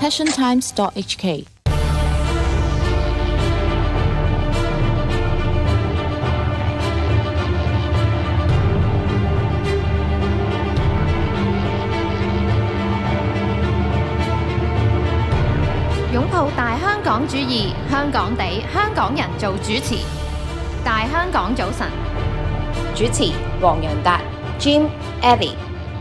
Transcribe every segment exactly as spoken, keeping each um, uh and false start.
passion times dot h k。 擁抱大香港主義，香港地，香港人做主持。大香港早晨， 主持黃洋達、Jim、Abby。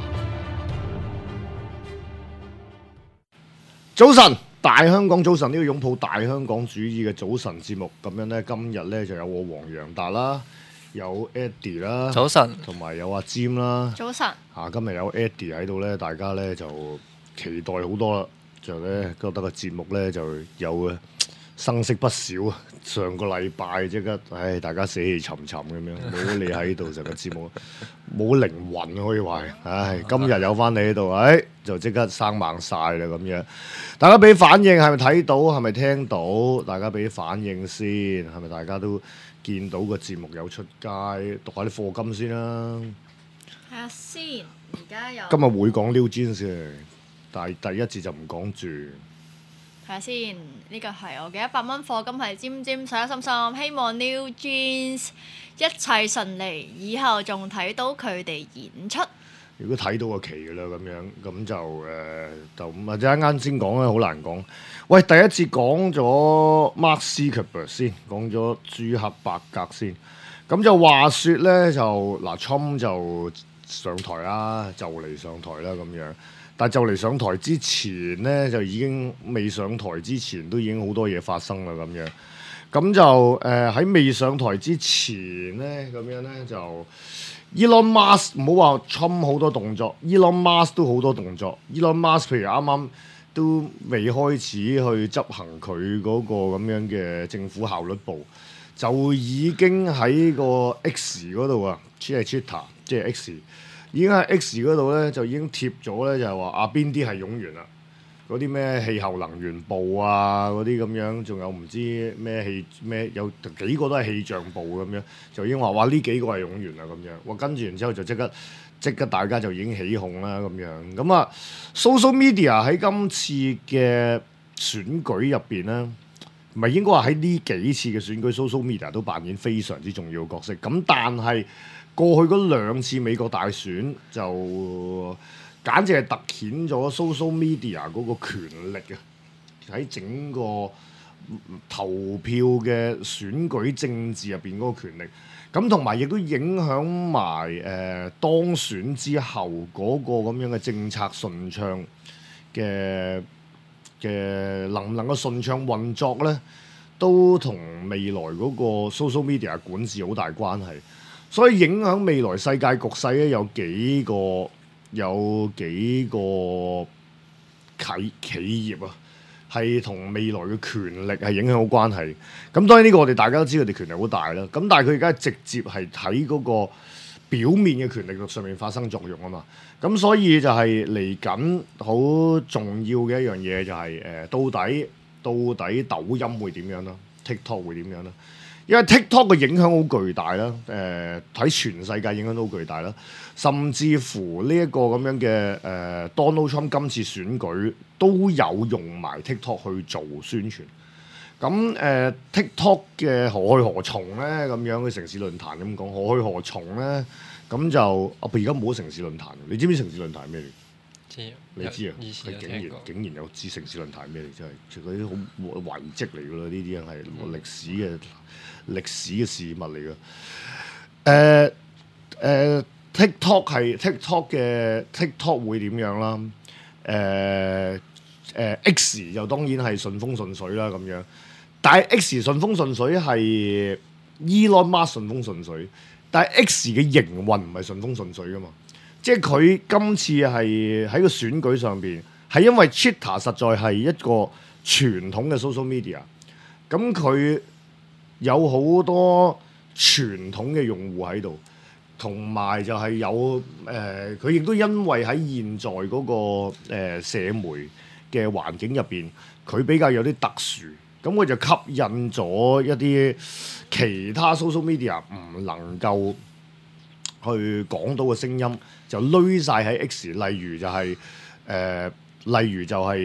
早晨，大香港早晨，呢個擁抱大香港主義嘅早晨節目，咁樣呢，今日呢就有我黃洋達啦，有 Eddie 啦， 早晨， 同埋有阿 Jim 啦。 早晨。 啊，今日有 Eddie 喺度呢，大家呢就期待好多啦。就咧覺得個節目咧就有生色不少啊！上個禮拜即刻，唉，大家死氣沉沉咁樣，冇你喺度就個節目冇靈魂可以話，唉，今日有翻你喺度，唉，就即刻生猛晒啦咁樣。大家俾反應係咪睇到？係咪聽到？大家俾反應先，係咪大家都見到個節目有出街？讀下啲課金先啦。 睇下先，而家有。 今日會講 New Jeans 嘅。但係第一節就唔講住， 睇下先，呢個係我嘅一百蚊課金係尖尖洗心心，希望 New Jeans 一切順利，以後仲睇到佢哋演出。 如果睇到個期㗎啦，咁樣咁就誒、呃、就或者啱啱先講咧，好難講。喂，第一節講咗 Mark Zuckerberg 先，講咗朱克伯格先，咁就話説咧就嗱 Trump 就上台啦，就嚟上台啦咁樣。但係就嚟上台之前咧，就已經未上台之前都已經好多嘢發生啦咁樣。咁就誒喺、呃、未上台之前咧，咁樣咧就 Elon Musk 唔好話 Trump 好多動作 ，Elon Musk 都好多動作。Elon Musk 譬如啱啱都未開始去執行佢嗰個咁樣嘅政府效率部，就已經喺個 X 嗰度啊，即係 Twitter， 即係 X。已經喺 X 嗰度咧，就已經貼咗咧，就係話啊邊啲係冗員啦，嗰啲咩氣候能源部啊，嗰啲咁樣，仲有唔知咩氣咩有幾個都係氣象部咁樣，就已經話哇呢幾個係冗員啦咁樣，哇跟住然之後就即刻即刻大家就已經起哄啦咁樣，咁啊 social media 喺今次嘅選舉入邊咧，唔係應該話喺呢幾次嘅選舉 social media 都扮演非常之重要嘅角色，咁但係。過去嗰兩次美國大選就簡直係突顯咗 social media 嗰個權力啊！喺整個投票嘅選舉政治入邊嗰個權力，咁同埋亦都影響埋誒、呃、當選之後嗰個咁樣嘅政策順暢嘅嘅能唔能夠順暢運作咧，都同未來嗰個 social media 管治好大關係。所以影響未來世界局勢咧，有幾個有幾個企企業啊，係同未來嘅權力係影響好關係。咁當然呢個我哋大家都知佢哋權力好大啦。咁但係佢而家直接係喺嗰個表面嘅權力上面發生作用啊嘛。咁所以就係嚟緊好重要嘅一樣嘢就係、是、誒、呃、到底到底抖音會點樣啦 ，TikTok 會點樣啦？因為 TikTok 嘅影響好巨大啦，誒、呃、喺全世界影響都好巨大啦，甚至乎呢一個咁樣嘅誒、呃、Donald Trump 今次選舉都有用埋 TikTok 去做宣傳。咁誒、呃、TikTok 嘅何去何從咧？咁樣嘅城市論壇咁講，何去何從咧？咁就啊，而家冇城市論壇，你知唔知城市論壇係咩嚟？ 知， 你知啊？ 佢竟然竟然有知城市論壇咩嚟？真係，就嗰啲好遺跡嚟㗎啦，呢啲係歷史嘅。歷史嘅事物嚟嘅，誒、呃、誒、呃、TikTok 係 TikTok 嘅 TikTok 會點樣啦？誒、呃、誒、呃、X 就當然係順風順水啦咁樣，但係 X 順風順水係 Elon Musk 順風順水，但係 X 嘅營運唔係順風順水噶嘛，即係佢今次係喺個選舉上邊係因為 Twitter 實在係一個傳統嘅 social media，咁佢。有好多傳統嘅用戶喺度，同埋就係有誒，佢、呃、亦都因為喺現在嗰、那個、呃、社媒嘅環境入邊，佢比較有啲特殊，咁佢就吸引咗一啲其他 social media 唔能夠去講到嘅聲音，就攏晒喺 X，例如就係、是、誒、呃，例如就係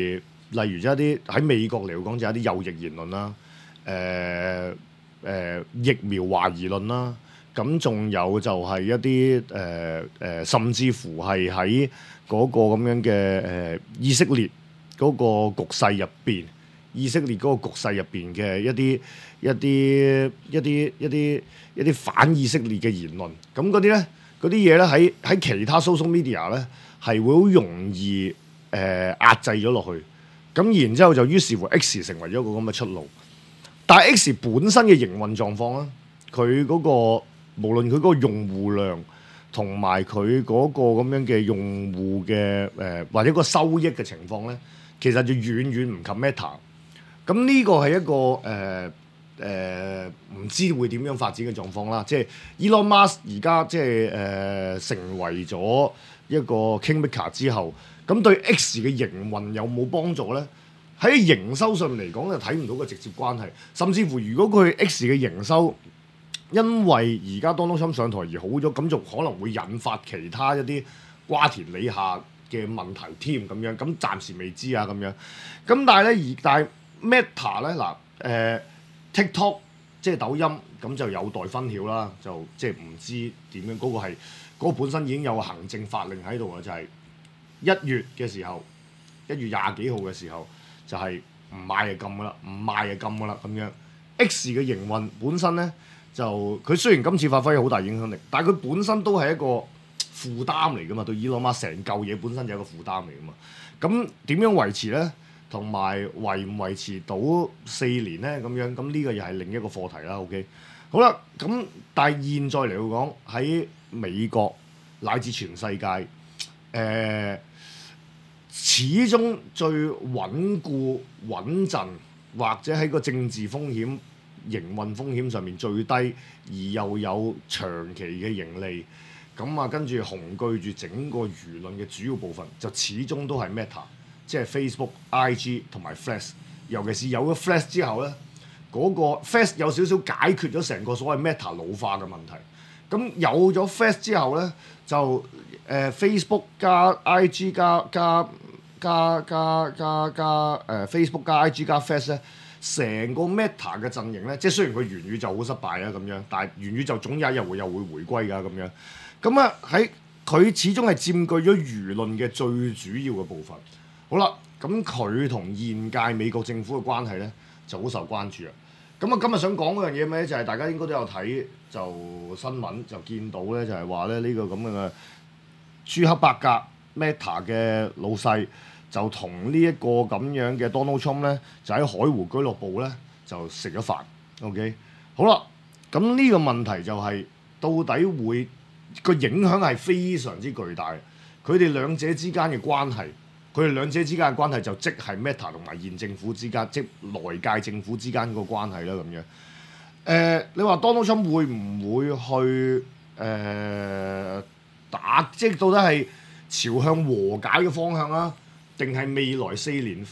例如一啲喺美國嚟講就係一啲右翼言論啦，誒、呃、誒、呃、疫苗懷疑論啦，咁仲有就係一啲誒誒，甚至乎係喺嗰個咁樣嘅誒、呃、以色列嗰個局勢入邊，以色列嗰個局勢入邊嘅一啲一啲一啲一啲一啲反以色列嘅言論，咁嗰啲咧嗰啲嘢咧喺喺其他 social media 咧係會好容易誒、呃、壓制咗落去。咁然之後就於是乎 X 成為咗一個咁嘅出路，但係 X 本身嘅營運狀況咧，佢嗰個無論佢嗰個用戶量同埋佢嗰個咁樣嘅用戶嘅誒或者個收益嘅情況咧，其實就遠遠唔及 Meta。咁呢個係一個誒誒唔知會點樣發展嘅狀況啦。即係 Elon Musk 而家即係誒、呃、成為咗一個 Kingmaker 之後。咁對 X 嘅營運有冇幫助咧？喺營收上面嚟講，就睇唔到個直接關係。甚至乎，如果佢 X 嘅營收因為而家 Donald Trump 上台而好咗，咁就可能會引發其他一啲瓜田李下嘅問題添。咁樣咁暫時未知啊。咁樣咁但係咧，而但係 Meta 咧嗱誒、呃、TikTok 即係抖音咁就有待分曉啦。就即係唔知點樣嗰、嗰個係嗰、嗰個本身已經有個行政法令喺度啊，就係、係。一月嘅時候，一月廿幾號嘅時候就係、是、唔買就禁噶啦，唔賣就禁噶啦咁樣。X 嘅營運本身咧就佢雖然今次發揮好大影響力，但係佢本身都係一個負擔嚟噶嘛，對 Elon Musk成嚿嘢本身就係一個負擔嚟噶嘛。咁點樣維持咧？同埋維唔維持到四年咧？咁樣咁呢個又係另一個課題啦。OK， 好啦，咁但係現在嚟講喺美國乃至全世界。誒、呃，始終最穩固穩陣，或者喺個政治風險、營運風險上面最低，而又有長期嘅盈利，咁啊跟住雄踞住整個輿論嘅主要部分，就始終都係 Meta， 即係 Facebook、I G 同埋 Threads。尤其是有咗 Threads 之後咧，嗰、那個 Threads 有少少解決咗成個所謂 Meta 老化嘅問題。咁有咗 Threads 之後咧，就誒、呃、Facebook 加 I G 加加加加加加誒、呃、Facebook 加 I G 加 Threads 咧，成個 Meta 嘅陣營咧，即係雖然佢元宇宙好失敗啊咁樣，但係元宇宙總有一日會又會回歸㗎咁樣。咁啊喺佢始終係佔據咗輿論嘅最主要嘅部分。好啦，咁佢同現屆美國政府嘅關係咧就好受關注啊。咁啊，今日想講嗰樣嘢咩？就係、是、大家應該都有睇就新聞就見到咧，就係話咧呢個咁嘅朱克伯格 Meta 嘅老細就同呢一個咁樣嘅 Donald Trump 咧，就喺海湖俱樂部咧就食咗飯。OK， 好啦，咁呢個問題就係、是、到底會個影響係非常之巨大。佢哋兩者之間嘅關係。佢哋兩者之間嘅關係就即係 Meta 同埋現政府之間，即係來屆政府之間個關係啦咁樣。誒、呃，你話 Donald Trump 會唔會去誒、呃、打？即係到底係朝向和解嘅方向啊？定係未來四年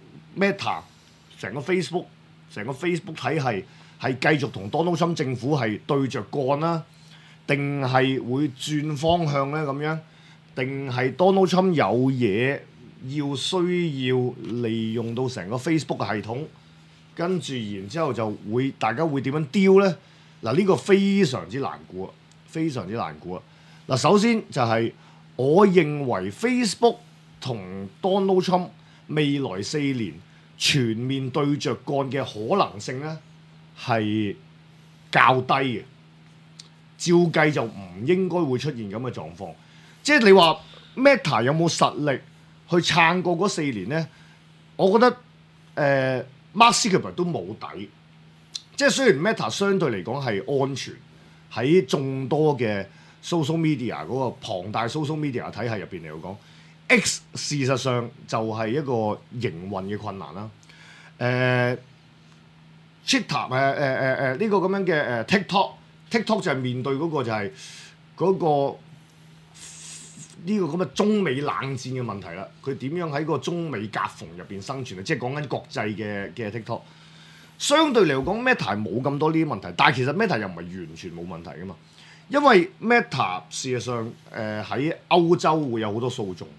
Meta 成個 Facebook 成個 Facebook 體系係繼續同 Donald Trump 政府係對着幹啦？定係會轉方向咧咁樣？定係 Donald Trump 有嘢？要需要利用到成個 Facebook 嘅系統，跟住然之後就會大家會點樣丟咧？嗱，呢個非常之難估啊，非常之難估啊！嗱，首先就係我認為 Facebook 同 Donald Trump 未來四年全面對着幹嘅可能性咧係較低嘅，照計就唔應該會出現咁嘅狀況。即係你話 Meta 有冇實力去撐過嗰四年咧，我覺得誒、呃、Mark Zuckerberg 都冇底。即係雖然 Meta 相對嚟講係安全，喺眾多嘅 social media 嗰個龐大 social media 體系入邊嚟講 ，X 事實上就係一個營運嘅困難啦。誒 Twitter 誒誒誒誒呢個咁樣嘅誒 TikTok，TikTok 就係面對嗰個就係嗰、嗰個。呢個咁嘅中美冷戰嘅問題啦，佢點樣喺個中美夾縫入邊生存啊？即係講緊國際嘅嘅 TikTok，相對嚟講 Meta 冇咁多呢啲問題，但係其實 Meta 又唔係完全冇問題噶嘛，因為 Meta 事實上誒喺、呃、歐洲會有好多訴訟，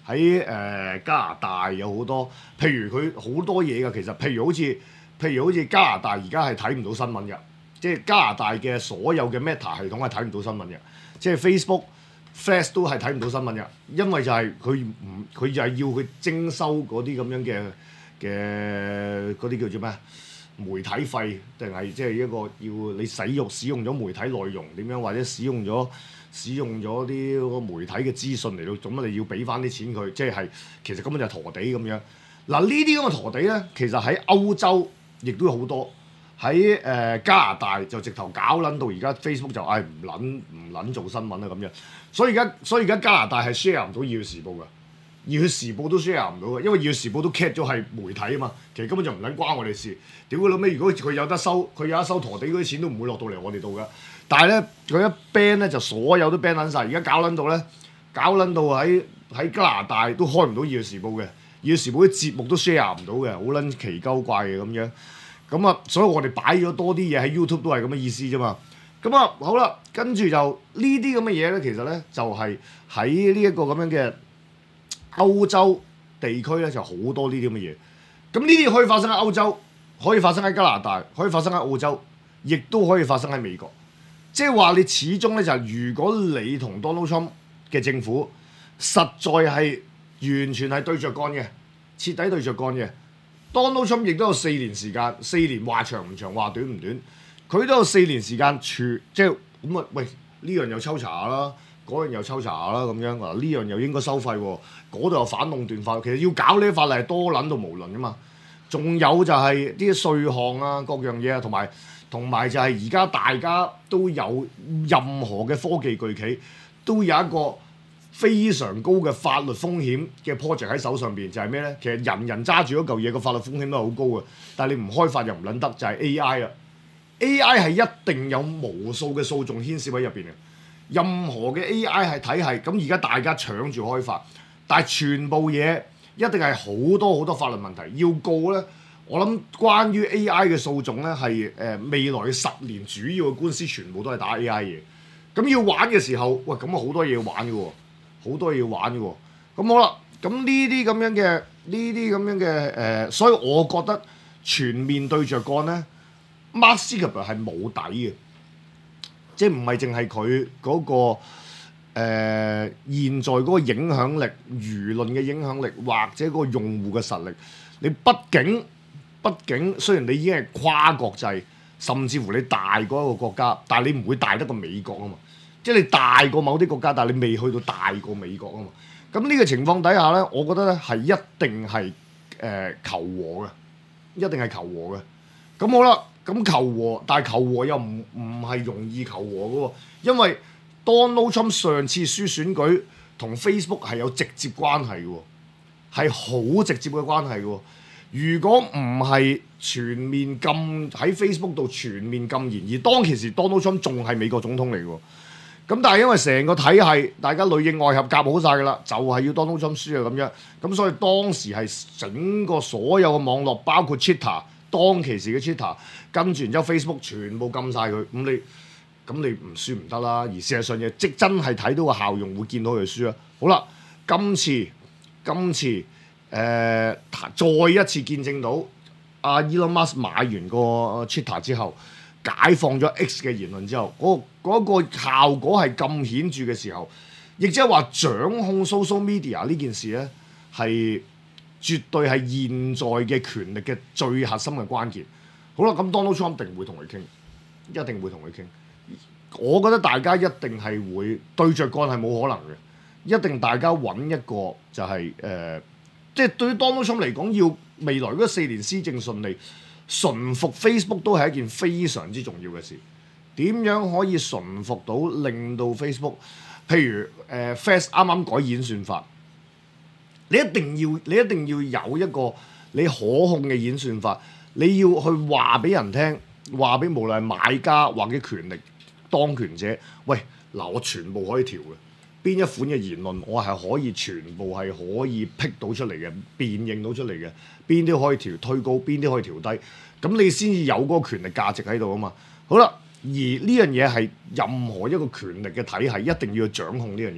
喺誒、呃、加拿大有好多，譬如佢好多嘢㗎。其實譬如好似譬如好似加拿大而家係睇唔到新聞嘅，即係加拿大嘅所有嘅 Meta 系統係睇唔到新聞嘅，即係 Facebook、Flash 都係睇唔到新聞嘅，因為就係佢唔佢就係要佢徵收嗰啲咁樣嘅嘅嗰啲叫做咩媒體費，定係即係一個要你使用使用咗媒體內容點樣，或者使用咗使用咗啲個媒體嘅資訊嚟到，咁你要俾翻啲錢佢，即係其實根本就係陀地咁樣。嗱呢啲咁嘅陀地咧，其實喺歐洲亦都有好多，喺誒、呃、加拿大就直頭搞撚到而家 Facebook 就嗌唔撚唔撚做新聞啦咁樣。所以而家所以而家加拿大係 share 唔到《要時報》㗎。《要時報》都 share 唔到嘅，因為《要時報》都 cap 咗係媒體啊嘛，其實根本就唔撚關我哋事。屌佢老尾，如果佢有得收，佢有得收陀地嗰啲錢都唔會落到嚟我哋度㗎。但係咧，佢一 ban 咧就所有都 ban 撚晒。而家搞撚到咧，搞撚到喺喺加拿大都開唔到《要時報》嘅，《要時報》啲節目都 share 唔到嘅，好撚奇鳩怪嘅咁樣。咁啊，所以我哋擺咗多啲嘢喺 YouTube 都係咁嘅意思啫嘛。咁啊，好啦，跟住就呢啲咁嘅嘢咧，其實咧就係喺呢一個咁樣嘅歐洲地區咧就好多呢啲咁嘅嘢，咁呢啲可以發生喺歐洲，可以發生喺加拿大，可以發生喺澳洲，亦都可以發生喺美國。即係話你始終咧就係，如果你同 Donald Trump 嘅政府實在係完全係對着幹嘅，徹底對着幹嘅 ，Donald Trump 亦都有四年時間，四年話長唔長，話短唔短，佢都有四年時間處，即係咁啊！喂，呢樣又抽查啦。嗰樣又抽查啦咁樣，嗱呢樣又應該收費喎，嗰度又反壟斷法，其實要搞呢啲法例係多撚到無論噶嘛。仲有就係啲稅項啊，各樣嘢啊，同埋同埋就係而家大家都有任何嘅科技巨企都有一個非常高嘅法律風險嘅 project 喺手上邊，就係咩咧？其實人人揸住嗰嚿嘢個法律風險都係好高嘅，但係你唔開發又唔撚得，就係 A I 啊 ！A I 係一定有無數嘅訴訟牽涉喺入邊嘅。任何嘅 A I 係體系，咁而家大家搶住開發，但係全部嘢一定係好多好多法律問題要告咧。我諗關於 A I 嘅訴訟咧，係誒未來嘅十年主要嘅官司全部都係打 A I 嘢。咁要玩嘅時候，喂咁啊好多嘢要玩嘅喎，好多嘢要玩嘅喎。咁好啦，咁呢啲咁樣嘅呢啲咁樣嘅誒、呃，所以我覺得全面對着幹咧 ，Mark Zuckerberg 係冇底嘅。即係唔係淨係佢嗰個誒、呃、現在嗰個影響力、輿論嘅影響力，或者嗰個用戶嘅實力。你畢竟畢竟雖然你已經係跨國際，甚至乎你大過一個國家，但係你唔會大得過美國啊嘛。即係你大過某啲國家，但係你未去到大過美國啊嘛。咁呢個情況底下咧，我覺得咧係一定係誒、呃、求和嘅，一定係求和嘅。咁好啦。咁求和，但係求和又唔唔係容易求和嘅喎，因為 Donald Trump 上次輸選舉同 Facebook 係有直接關係嘅喎，係好直接嘅關係嘅喎。如果唔係全面禁喺 Facebook 度全面禁言，而當其時 Donald Trump 仲係美國總統嚟嘅喎，咁但係因為成個體系大家裡應外合夾好晒㗎啦，就係、是、要 Donald Trump 輸啊咁樣，咁所以當時係整個所有嘅網絡，包括 Twitter。當其時嘅 Twitter 跟住然之後 Facebook 全部禁晒佢，咁你咁你唔輸唔得啦。而事實上亦即真係睇到個效用，會見到佢輸啊。好啦，今次今次誒、呃、再一次見證到阿 Elon Musk 買完個 Twitter 之後，解放咗 X 嘅言論之後，嗰、嗰個嗰個效果係咁顯著嘅時候，亦即係話掌控 social media 呢件事咧係。絕對係現在嘅權力嘅最核心嘅關鍵。好啦，咁 Donald Trump 一定會同佢傾，一定會同佢傾。我覺得大家一定係會對着幹係冇可能嘅，一定大家揾一個就係、是、誒、呃，即係對於 Donald Trump 嚟講，要未來嗰四年施政順利，馴服 Facebook 都係一件非常之重要嘅事。點樣可以馴服到令到 Facebook， 譬如誒、呃、Fast 啱啱改演算法。你一定要，你一定要有一個你可控嘅演算法，你要去話俾人聽，話俾無論係買家或者權力當權者，喂嗱，我全部可以調嘅，邊一款嘅言論我係可以全部係可以辟到出嚟嘅，辨認到出嚟嘅，邊啲可以調推高，邊啲可以調低，咁你先至有嗰個權力價值喺度啊嘛。好啦，而呢樣嘢係任何一個權力嘅體系一定要去掌控呢樣嘢。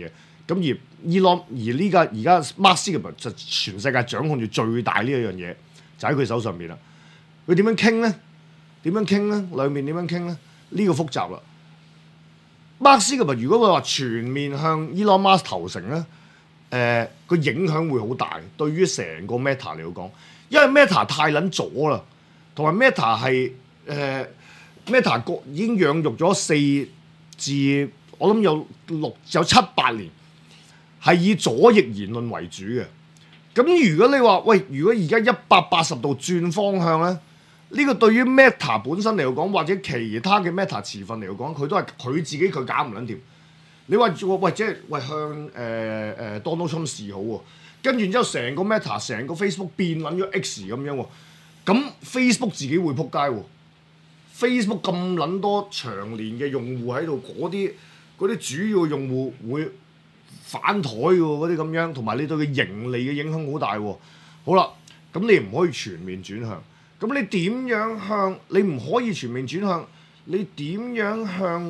咁而 Elon 而呢家而家 Mark Zuckerberg 就全世界掌控住最大呢一樣嘢，就喺佢手上面啦。佢點樣傾咧？點樣傾咧？兩面點樣傾咧？呢、呢個複雜啦。Mark Zuckerberg如果佢話全面向 Elon Musk 投誠咧，誒、呃、個影響會好大，對於成個 Meta 嚟講，因為 Meta 太撚咗啦，同埋 Meta 係誒、呃、Meta 國已經養育咗四至我諗有六有七八年，係以左翼言論為主嘅。咁如果你話喂，如果而家一百八十度轉方向咧？呢個對於 Meta 本身嚟講，或者其他嘅 Meta 持份嚟講，佢都係佢自己佢搞唔撚掂。你話喂，即係喂向誒誒、呃呃、Donald Trump 示好喎，跟住之後成個 Meta 成個 Facebook 變撚咗 X 咁樣喎，咁 Facebook 自己會撲街喎。Facebook 咁撚多長年嘅用戶喺度，嗰啲嗰啲主要用戶會反台喎，嗰啲咁樣，同埋你對佢盈利嘅影響好大喎。好啦，咁你唔可以全面轉向。咁你點樣向？你唔可以全面轉向，你點樣向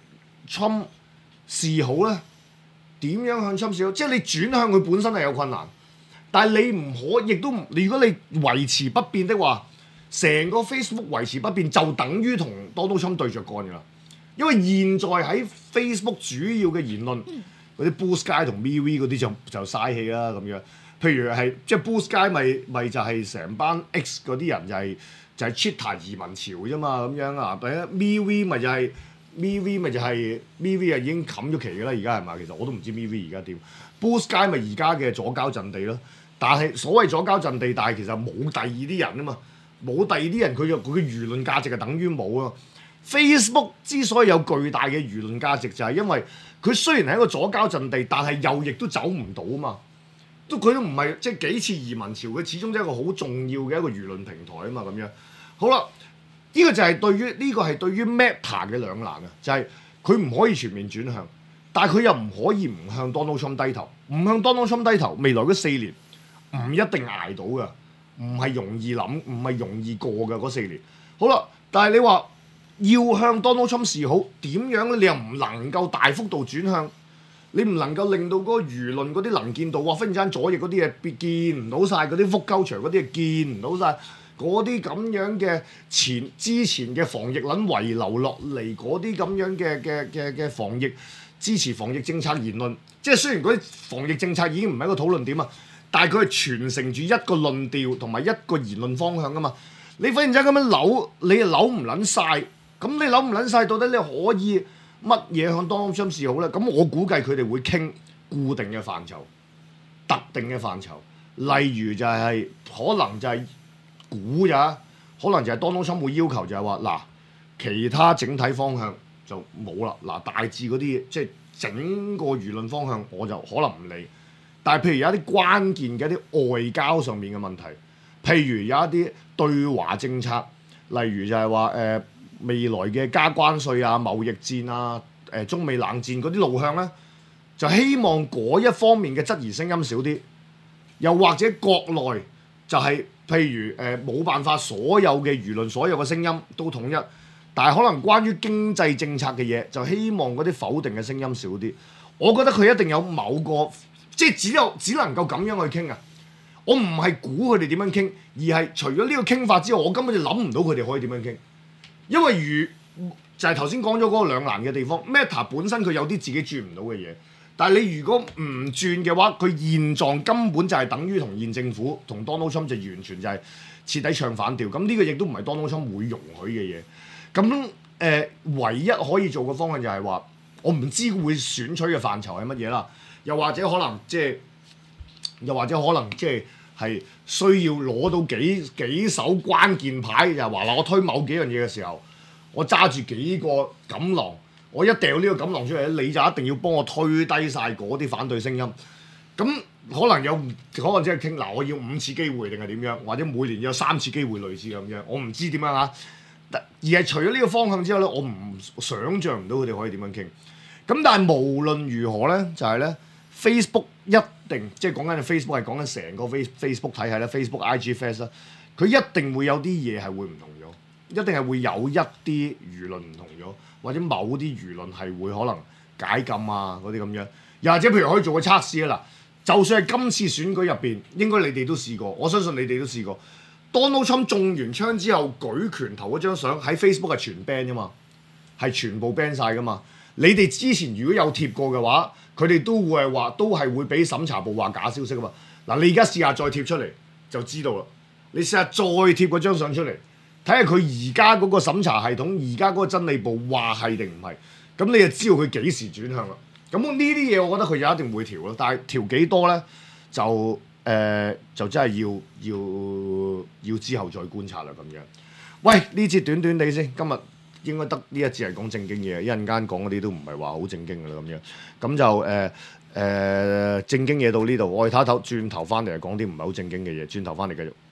Trump 示好咧？點樣向 Trump示好？即係你轉向佢本身係有困難，但係你唔可，亦都唔。如果你維持不變的話，成個 Facebook 維持不變就等於同 Donald Trump 對着幹㗎啦。因為現在喺 Facebook 主要嘅言論，嗰啲 Blue Sky 同 MeWe 嗰啲就就嘥氣啦咁樣。譬如係即係 Blue Sky 咪咪就係成班 X 嗰啲人就係、是、就係、是、Twitter 移民潮啫嘛咁樣啊，第一 MeWe 咪就係、是、MeWe 咪就係、是、MeWe 啊已經冚咗期㗎啦，而家係嘛？其實我都唔知 MeWe 而家點。Blue Sky 咪而家嘅左膠陣地咯，但係所謂左膠陣地，但係其實冇第二啲人啊嘛，冇第二啲人佢就佢嘅輿論價值係等於冇啊。Facebook 之所以有巨大嘅輿論價值，就係因為佢雖然係一個左膠陣地，但係右翼都走唔到啊嘛。都佢都唔係即係幾次移民潮，佢始終都係一個好重要嘅一個輿論平台啊嘛咁樣。好啦，呢、這個就係對於呢、這個係對於 Meta 嘅兩難啊，就係佢唔可以全面轉向，但係佢又唔可以唔向 Donald Trump 低頭，唔向 Donald Trump 低頭，未來嗰四年唔一定捱到㗎，唔係容易諗，唔係容易過㗎嗰四年。好啦，但係你話要向 Donald Trump 示好，點樣咧？你又唔能夠大幅度轉向。你唔能夠令到嗰個輿論嗰啲能見度，哇！忽然之間左翼嗰啲嘢見唔到晒，嗰啲復鳩牆嗰啲嘢見唔到晒，嗰啲咁樣嘅前之前嘅防疫撚遺留落嚟，嗰啲咁樣嘅嘅嘅嘅防疫支持防疫政策言論，即係雖然嗰啲防疫政策已經唔係一個討論點啊，但係佢係傳承住一個論調同埋一個言論方向噶嘛。你忽然之間咁樣扭，你又扭唔撚晒，咁你扭唔撚晒，到底你可以乜嘢向 Donald Trump 示好咧？咁我估計佢哋會傾固定嘅範疇、特定嘅範疇，例如就係、是、可能就係估咋，可能就係 Donald Trump 會要求就係話嗱，其他整體方向就冇啦，嗱大致嗰啲即係整個輿論方向我就可能唔理，但係譬如有一啲關鍵嘅一啲外交上面嘅問題，譬如有一啲對華政策，例如就係話誒。未來嘅加關稅啊、貿易戰啊、誒、呃、中美冷戰嗰啲路向咧，就希望嗰一方面嘅質疑聲音少啲，又或者國內就係、是、譬如誒冇、呃、辦法所有嘅輿論、所有嘅聲音都統一，但係可能關於經濟政策嘅嘢，就希望嗰啲否定嘅聲音少啲。我覺得佢一定有某個，即係只有只能夠咁樣去傾啊！我唔係估佢哋點樣傾，而係除咗呢個傾法之外，我根本就諗唔到佢哋可以點樣傾。因為如就係頭先講咗嗰個兩難嘅地方 ，Meta 本身佢有啲自己轉唔到嘅嘢，但係你如果唔轉嘅話，佢現狀根本就係等於同現政府同 Donald Trump 就完全就係徹底唱反調。咁呢個亦都唔係 Donald Trump 會容許嘅嘢。咁誒、呃，唯一可以做嘅方案就係話，我唔知會選取嘅範疇係乜嘢啦，又或者可能即係，又或者可能即係。係需要攞到幾幾手關鍵牌，就係話嗱，我推某幾樣嘢嘅時候，我揸住幾個錦囊，我一掉呢個錦囊出嚟，你就一定要幫我推低晒嗰啲反對聲音。咁可能有，可能即係傾嗱，我要五次機會定係點樣，或者每年有三次機會類似咁樣，我唔知點樣嚇。而係除咗呢個方向之後咧，我唔想像唔到佢哋可以點樣傾。咁但係無論如何咧，就係、是、咧 Facebook 一定即係講緊嘅 Facebook 係講緊成個 Face Facebook 體系啦 Facebook I G Face 啦，佢一定會有啲嘢係會唔同咗，一定係會有一啲輿論唔同咗，或者某啲輿論係會可能解禁啊嗰啲咁樣。 又或者譬如可以做個測試啊嗱，就算係今次選舉入邊，應該你哋都試過，我相信你哋都試過。Donald Trump 中完槍之後舉拳頭嗰張相喺 Facebook 係全 ban 噶嘛，係全部 ban 晒噶嘛。你哋之前如果有貼過嘅話，佢哋都會係話都係會俾審查部話假消息噶嘛。嗱，你而家試下再貼出嚟就知道啦。你試下再貼嗰張相出嚟，睇下佢而家嗰個審查系統，而家嗰個真理部話係定唔係，咁你就知道佢幾時轉向啦。咁呢啲嘢我覺得佢就一定會調咯，但係調幾多咧就？誒、呃、就真係要要要之後再觀察啦咁樣。喂，呢節短短地先，今日應該得呢一節係講正經嘢，一陣間講嗰啲都唔係話好正經㗎啦咁樣。咁就誒誒、呃呃、正經嘢到呢度，我哋唞一唞，轉頭翻嚟講啲唔係好正經嘅嘢，轉頭翻嚟繼續。